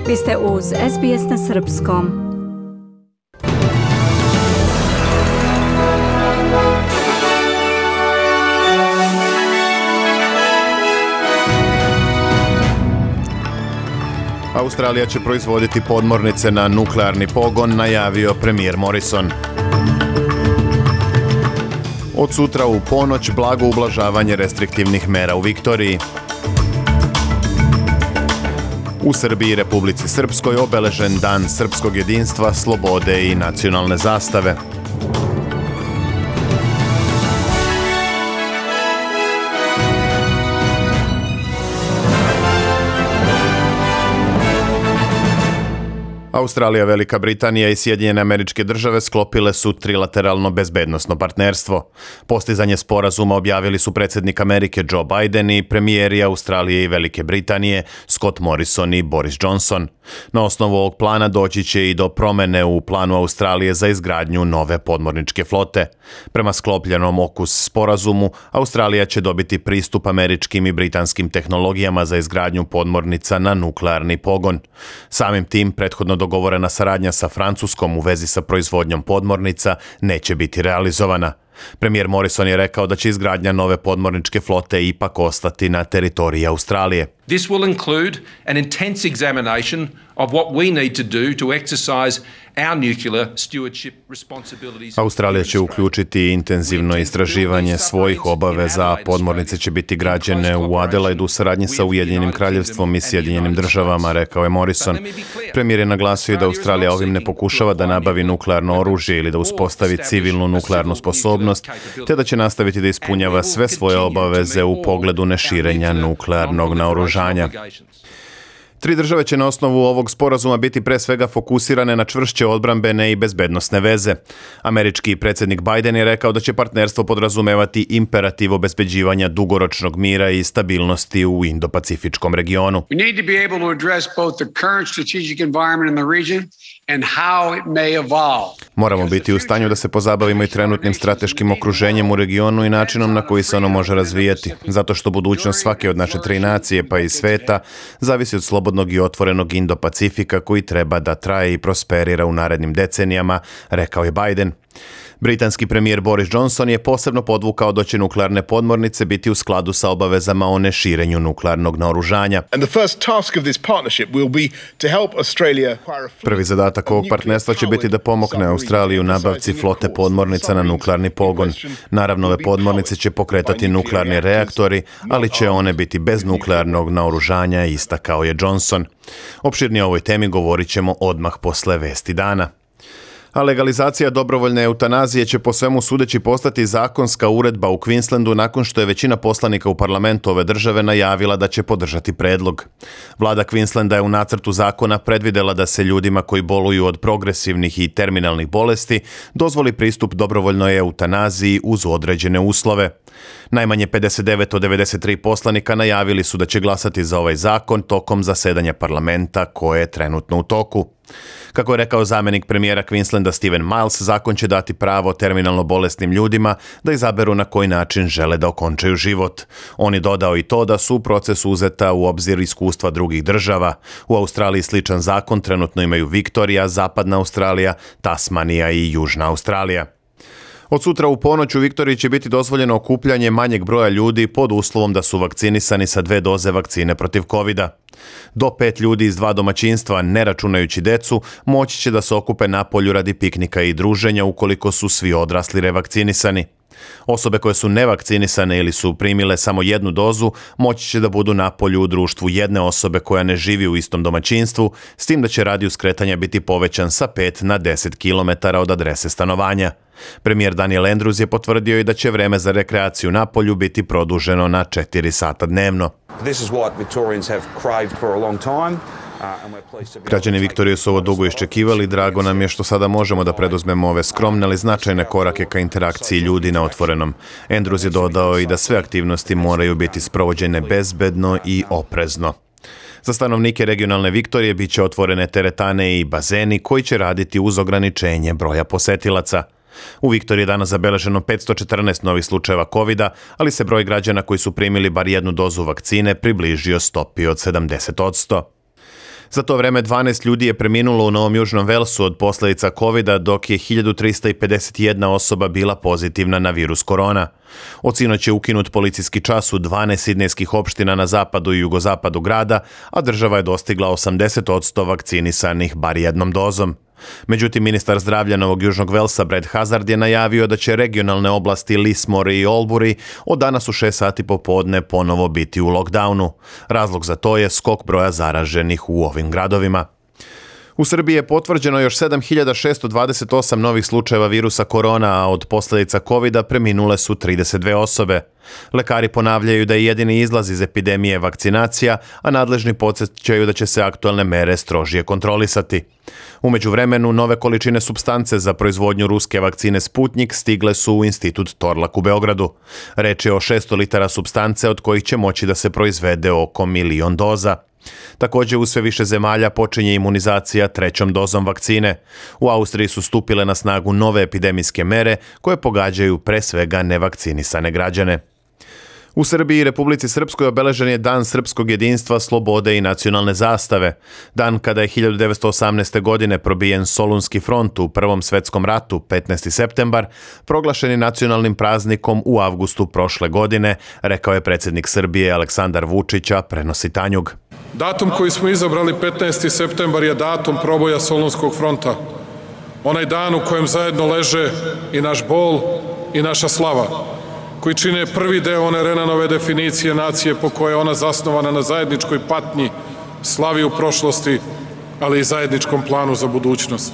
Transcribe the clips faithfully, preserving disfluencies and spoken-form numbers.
Vi ste uz S B S na srpskom. Australija će proizvoditi podmornice na nuklearni pogon, najavio premijer Morrison. Od sutra u ponoć blago ublažavanje restriktivnih mera u Viktoriji. U Srbiji i Republici Srpskoj obeležen dan srpskog jedinstva, slobode i nacionalne zastave. Australija, Velika Britanija i Sjedinjene Američke Države sklopile su trilateralno bezbednosno partnerstvo. Postizanje sporazuma objavili su predsjednik Amerike Joe Biden i premijeri Australije i Velike Britanije Scott Morrison i Boris Johnson. Na osnovu ovog plana doći će i do promene u planu Australije za izgradnju nove podmorničke flote. Prema sklopljenom okus sporazumu, Australija će dobiti pristup američkim i britanskim tehnologijama za izgradnju podmornica na nuklearni pogon. Samim tim, prethodno dogovorena saradnja sa Francuskom u vezi sa proizvodnjom podmornica neće biti realizovana. Premijer Morrison je rekao da će izgradnja nove podmorničke flote ipak ostati na teritoriji Australije. This will include an intense examination of what we need to do to exercise our nuclear stewardship responsibilities. Australija će uključiti intenzivno istraživanje svojih obaveza, a podmornice će biti građene u Adelaidu u saradnji sa Ujedinjenim kraljevstvom i Sjedinjenim državama, rekao je Morrison. Premijer je naglasio da Australija ovim ne pokušava da nabavi nuklearno oružje ili da uspostavi civilnu nuklearnu sposobnost, te da će nastaviti da ispunjava sve svoje obaveze u pogledu neširenja nuklearnog naoružanja. Tri države će na osnovu ovog sporazuma biti pre svega fokusirane na čvršće odbrambene i bezbednosne veze. Američki predsjednik Biden je rekao da će partnerstvo podrazumevati imperativ obezbeđivanja dugoročnog mira i stabilnosti u Indo-Pacifičkom regionu. We need to be able to address both the current strategic environment in the region and how it may evolve. Moramo biti u stanju da se pozabavimo i trenutnim strateškim okruženjem u regionu i načinom na koji se ono može razvijati, zato što budućnost svake od naše tri nacije, pa i sveta, zavisi od slobodnog i otvorenog Indo-Pacifika koji treba da traje i prosperira u narednim decenijama, rekao je Biden. Britanski premijer Boris Johnson je posebno podvukao da će nuklearne podmornice biti u skladu sa obavezama o neširenju nuklearnog naoružanja. Prvi zadatak ovog partnerstva će biti da pomogne Australiji u nabavci flote podmornica na nuklearni pogon. Naravno, ove podmornice će pokretati nuklearni reaktori, ali će one biti bez nuklearnog naoružanja, istakao je Johnson. Opširnije o ovoj temi govorit ćemo odmah posle vesti dana. A legalizacija dobrovoljne eutanazije će po svemu sudeći postati zakonska uredba u Queenslandu nakon što je većina poslanika u parlamentu ove države najavila da će podržati predlog. Vlada Queenslanda je u nacrtu zakona predvidela da se ljudima koji boluju od progresivnih i terminalnih bolesti dozvoli pristup dobrovoljnoj eutanaziji uz određene uslove. Najmanje pedeset devet od devedeset tri poslanika najavili su da će glasati za ovaj zakon tokom zasedanja parlamenta koje je trenutno u toku. Kako je rekao zamjenik premijera Queenslanda Steven Miles, zakon će dati pravo terminalno bolesnim ljudima da izaberu na koji način žele da okončaju život. On je dodao i to da su u procesu uzeta u obzir iskustva drugih država. U Australiji sličan zakon trenutno imaju Viktorija, Zapadna Australija, Tasmanija i Južna Australija. Od sutra u ponoć u Viktoriji će biti dozvoljeno okupljanje manjeg broja ljudi pod uslovom da su vakcinisani sa dve doze vakcine protiv kovida. Do pet ljudi iz dva domaćinstva, ne računajući decu, moći će da se okupe napolju radi piknika i druženja ukoliko su svi odrasli revakcinisani. Osobe koje su nevakcinisane ili su primile samo jednu dozu moći će da budu napolju u društvu jedne osobe koja ne živi u istom domaćinstvu, s tim da će radijus kretanja biti povećan sa pet na deset kilometara od adrese stanovanja. Premijer Daniel Andrews je potvrdio i da će vreme za rekreaciju napolju biti produženo na četiri sata dnevno. This is what Victorians have craved for a long time. Građani Viktorije su ovo dugo iščekivali, drago nam je što sada možemo da preduzmemo ove skromne ali značajne korake ka interakciji ljudi na otvorenom. Andrews je dodao i da sve aktivnosti moraju biti sprovođene bezbedno i oprezno. Za stanovnike regionalne Viktorije bit će otvorene teretane i bazeni koji će raditi uz ograničenje broja posetilaca. U Viktoriji je danas zabeleženo petsto četrnaest novih slučajeva kovida, ali se broj građana koji su primili bar jednu dozu vakcine približio stopi od sedamdeset posto. Za to vreme dvanaest ljudi je preminulo u Novom Južnom Velsu od posljedica kovida, dok je hiljadu trista pedeset jedna osoba bila pozitivna na virus korona. Od sinoć je ukinut policijski čas u dvanaest sidnejskih opština na zapadu i jugozapadu grada, a država je dostigla osamdeset posto vakcinisanih bar jednom dozom. Međutim, ministar zdravlja Novog Južnog Velsa Brad Hazard je najavio da će regionalne oblasti Lismore i Albury od danas u šest sati popodne ponovo biti u lockdownu. Razlog za to je skok broja zaraženih u ovim gradovima. U Srbiji je potvrđeno još sedam hiljada šesto dvadeset osam novih slučajeva virusa korona, a od posljedica kovida preminule su trideset dve osobe. Lekari ponavljaju da je jedini izlaz iz epidemije vakcinacija, a nadležni podsjećaju da će se aktualne mere strožije kontrolisati. U međuvremenu, nove količine supstance za proizvodnju ruske vakcine Sputnik stigle su u institut Torlak u Beogradu. Reč je o šesto litara supstance od kojih će moći da se proizvede oko milion doza. Također u sve više zemalja počinje imunizacija trećom dozom vakcine. U Austriji su stupile na snagu nove epidemijske mere koje pogađaju pre svega nevakcinisane građane. U Srbiji i Republici Srpskoj obeležen je Dan srpskog jedinstva, slobode i nacionalne zastave. Dan kada je hiljadu devetsto osamnaeste. godine probijen Solunski front u Prvom svetskom ratu, petnaesti septembar, proglašen je nacionalnim praznikom u avgustu prošle godine, rekao je predsjednik Srbije Aleksandar Vučić, prenosi Tanjug. Datum koji smo izabrali, petnaesti septembar, je datum proboja Solunskog fronta. Onaj dan u kojem zajedno leže i naš bol i naša slava, koji čine prvi deo one Renanove definicije nacije po kojoj je ona zasnovana na zajedničkoj patnji, slavi u prošlosti, ali i zajedničkom planu za budućnost.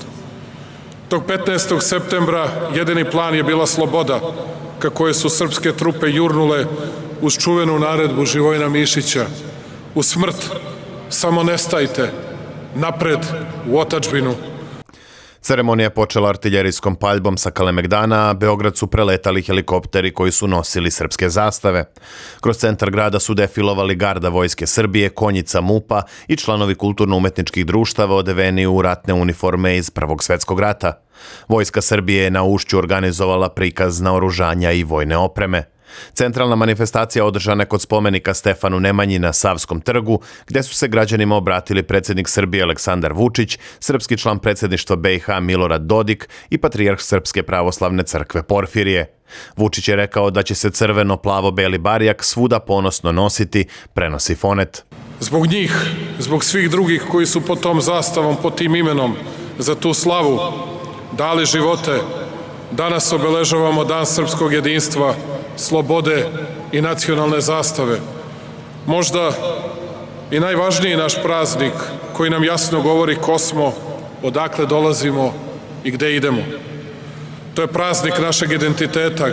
Tog petnaestog septembra jedini plan je bila sloboda, ka koje su srpske trupe jurnule uz čuvenu naredbu Živojina Mišića: u smrt, samo nestajte, napred, u otadžbinu. Ceremonija počela artiljerijskom paljbom sa Kalemegdana, a Beograd su preletali helikopteri koji su nosili srpske zastave. Kroz centar grada su defilovali garda Vojske Srbije, konjica MUP-a i članovi kulturno-umetničkih društava odeveni u ratne uniforme iz Prvog svjetskog rata. Vojska Srbije je na Ušću organizovala prikaz naoružanja i vojne opreme. Centralna manifestacija održana je kod spomenika Stefanu Nemanji na Savskom trgu, gdje su se građanima obratili predsjednik Srbije Aleksandar Vučić, srpski član predsjedništva B i H Milorad Dodik i patrijarh Srpske pravoslavne crkve Porfirije. Vučić je rekao da će se crveno-plavo-beli barjak svuda ponosno nositi, prenosi Fonet. Zbog njih, zbog svih drugih koji su pod tom zastavom, pod tim imenom, za tu slavu dali živote, danas obeležavamo Dan srpskog jedinstva, slobode i nacionalne zastave. Možda i najvažniji naš praznik koji nam jasno govori ko smo, odakle dolazimo i gde idemo. To je praznik našeg identiteta,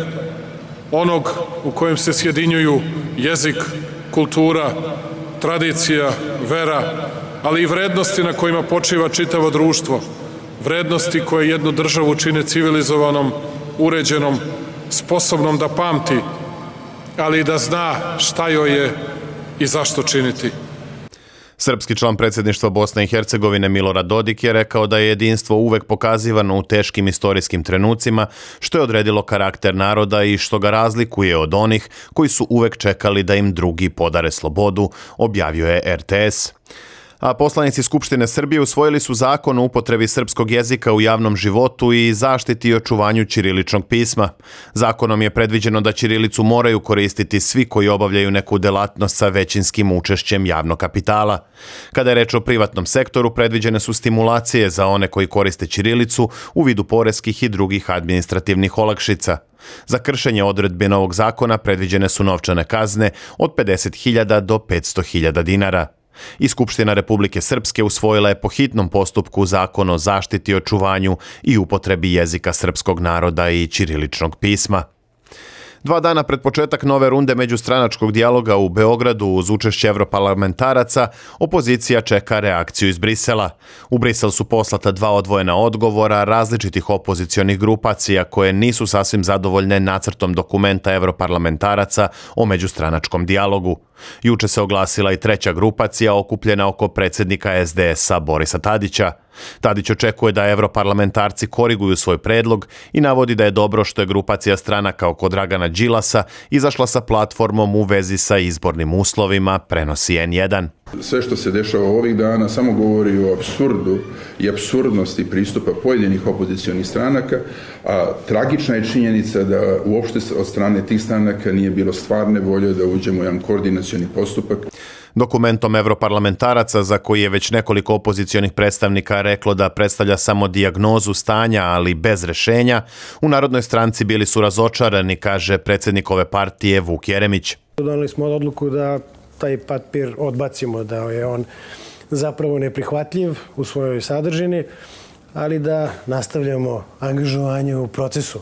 onog u kojem se sjedinjuju jezik, kultura, tradicija, vera, ali i vrednosti na kojima počiva čitavo društvo. Vrednosti koje jednu državu čine civilizovanom, uređenom, sposobnom da pamti, ali i da zna šta joj je i zašto činiti. Srpski član predsjedništva Bosne i Hercegovine Milorad Dodik je rekao da je jedinstvo uvek pokazivano u teškim istorijskim trenucima, što je odredilo karakter naroda i što ga razlikuje od onih koji su uvek čekali da im drugi podare slobodu, objavio je R T S. A poslanici Skupštine Srbije usvojili su zakon o upotrebi srpskog jezika u javnom životu i zaštiti i očuvanju ćiriličnog pisma. Zakonom je predviđeno da ćirilicu moraju koristiti svi koji obavljaju neku delatnost sa većinskim učešćem javnog kapitala. Kada je reč o privatnom sektoru, predviđene su stimulacije za one koji koriste ćirilicu u vidu poreskih i drugih administrativnih olakšica. Za kršenje odredbi novog zakona predviđene su novčane kazne od pedeset hiljada do petsto hiljada dinara. I Skupština Republike Srpske usvojila je po hitnom postupku Zakon o zaštiti, očuvanju i upotrebi jezika srpskog naroda i ćiriličnog pisma. Dva dana pred početak nove runde međustranačkog dijaloga u Beogradu uz učešće evroparlamentaraca, opozicija čeka reakciju iz Brisela. U Brisel su poslata dva odvojena odgovora različitih opozicionih grupacija koje nisu sasvim zadovoljne nacrtom dokumenta evroparlamentaraca o međustranačkom dijalogu. Juče se oglasila i treća grupacija okupljena oko predsjednika S D S-a Borisa Tadića. Tadić očekuje da evroparlamentarci koriguju svoj predlog i navodi da je dobro što je grupacija stranaka oko Dragana Đilasa izašla sa platformom u vezi sa izbornim uslovima, prenosi en jedan. Sve što se dešava ovih dana samo govori o apsurdu i apsurdnosti pristupa pojedinih opozicionih stranaka, a tragična je činjenica da uopšte od strane tih stranaka nije bilo stvarne volje da uđemo u jedan koordinacioni postupak. Dokumentom evroparlamentaraca, za koji je već nekoliko opozicionih predstavnika reklo da predstavlja samo dijagnozu stanja, ali bez rešenja, u Narodnoj stranci bili su razočarani, kaže predsjednik ove partije Vuk Jeremić. Doneli smo odluku da taj papir odbacimo, da je on zapravo neprihvatljiv u svojoj sadržini, ali da nastavljamo angažovanje u procesu,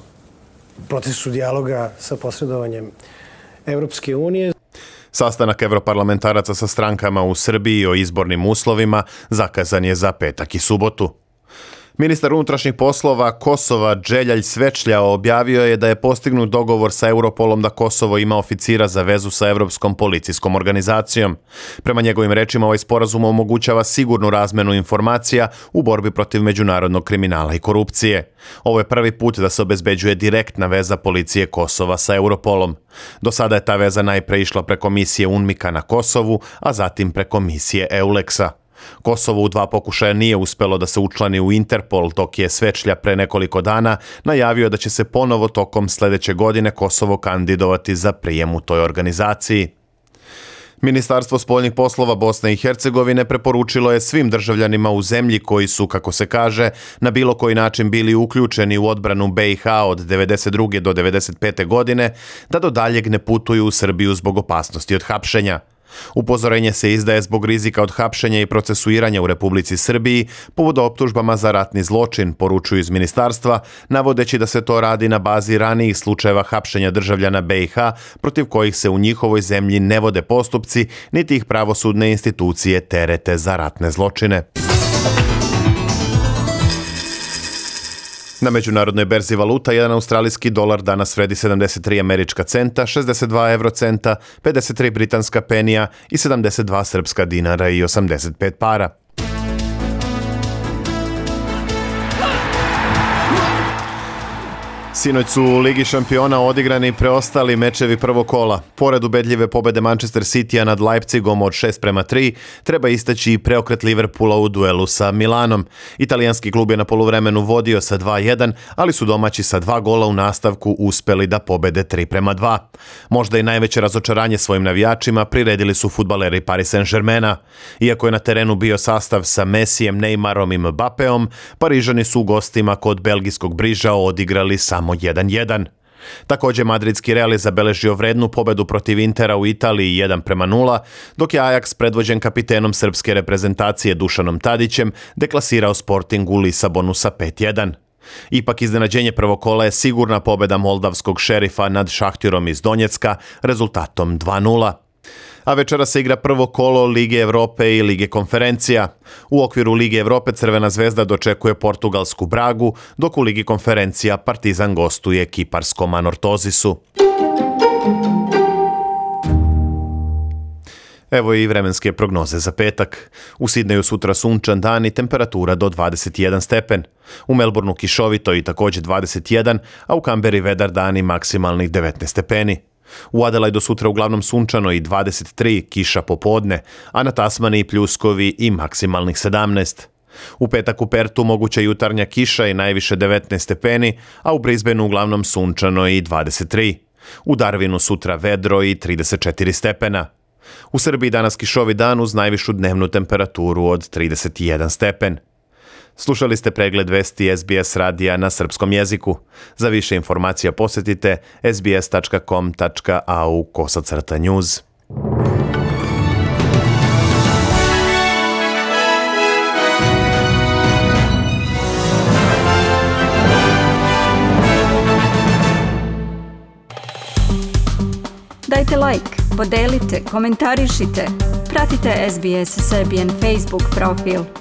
procesu dijaloga sa posredovanjem Evropske unije. Sastanak evroparlamentaraca sa strankama u Srbiji o izbornim uslovima zakazan je za petak i subotu. Ministar unutrašnjih poslova Kosova Dželjaj Svečlja objavio je da je postignut dogovor sa Europolom da Kosovo ima oficira za vezu sa Evropskom policijskom organizacijom. Prema njegovim rečima, ovaj sporazum omogućava sigurnu razmenu informacija u borbi protiv međunarodnog kriminala i korupcije. Ovo je prvi put da se obezbeđuje direktna veza policije Kosova sa Europolom. Do sada je ta veza najpre išla preko misije UNMIK-a na Kosovu, a zatim preko misije EULEX-a. Kosovo u dva pokušaja nije uspelo da se učlani u Interpol, dok je Svečlja pre nekoliko dana najavio da će se ponovo tokom sljedeće godine Kosovo kandidovati za prijem u toj organizaciji. Ministarstvo spoljnih poslova Bosne i Hercegovine preporučilo je svim državljanima u zemlji koji su, kako se kaže, na bilo koji način bili uključeni u odbranu be i ha od devedeset druge do devedeset pete godine da do daljeg ne putuju u Srbiju zbog opasnosti od hapšenja. Upozorenje se izdaje zbog rizika od hapšenja i procesuiranja u Republici Srbiji povod optužbama za ratni zločin, poručuju iz ministarstva, navodeći da se to radi na bazi ranijih slučajeva hapšenja državljana be i ha protiv kojih se u njihovoj zemlji ne vode postupci, niti ih pravosudne institucije terete za ratne zločine. Na međunarodnoj berzi valuta jedan australijski dolar danas vredi sedamdeset tri američka centa, šezdeset dva evrocenta, pedeset tri britanska penija i sedamdeset dva srpska dinara i osamdeset pet para. Sinoć su u Ligi šampiona odigrani preostali mečevi prvog kola. Pored ubedljive pobede Manchester Citya nad Leipzigom od šest prema tri, treba istaći i preokret Liverpoola u duelu sa Milanom. Italijanski klub je na poluvremenu vodio sa dva jedan, ali su domaći sa dva gola u nastavku uspeli da pobede tri prema dva. Možda i najveće razočaranje svojim navijačima priredili su fudbaleri Paris Saint-Germaina. Iako je na terenu bio sastav sa Messijem, Neymarom i Mbappeom, Parižani su u gostima kod belgijskog Briža odigrali samo jedan jedan. Također madridski Real je zabeležio vrednu pobedu protiv Intera u Italiji jedan prema nula, dok je Ajax predvođen kapitenom srpske reprezentacije Dušanom Tadićem deklasirao Sporting u Lisabonu sa pet jedan. Ipak iznenađenje prvog kola je sigurna pobeda moldavskog Šerifa nad Šahtirom iz Donjecka rezultatom dva nula. A večera se igra prvo kolo Lige Evrope i Lige konferencija. U okviru Lige Evrope Crvena zvezda dočekuje portugalsku Bragu, dok u Ligi konferencija Partizan gostuje kiparskom Anortozisu. Evo i vremenske prognoze za petak. U Sidneju sutra sunčan dan i temperatura do dvadeset jedan stepen. U Melbourneu kišovito i također dvadeset jedan, a u Kamberi vedar dan i maksimalnih devetnaest stepeni. U Adelaidu sutra uglavnom sunčano i dvadeset tri, kiša popodne, a na Tasmaniji pljuskovi i maksimalnih sedamnaest. U petak u Pertu moguća jutarnja kiša i najviše devetnaest stepeni, a u Brisbaneu uglavnom sunčano i dvadeset tri. U Darwinu sutra vedro i trideset četiri stepena. U Srbiji danas kišovi dan uz najvišu dnevnu temperaturu od trideset jedan stepen. Slušali ste pregled vesti es be es radija na srpskom jeziku. Za više informacija posjetite es be es tačka com tačka a u kosacrta news. Dajte like, podelite, komentarišite. Pratite es be es Serbian Facebook profil.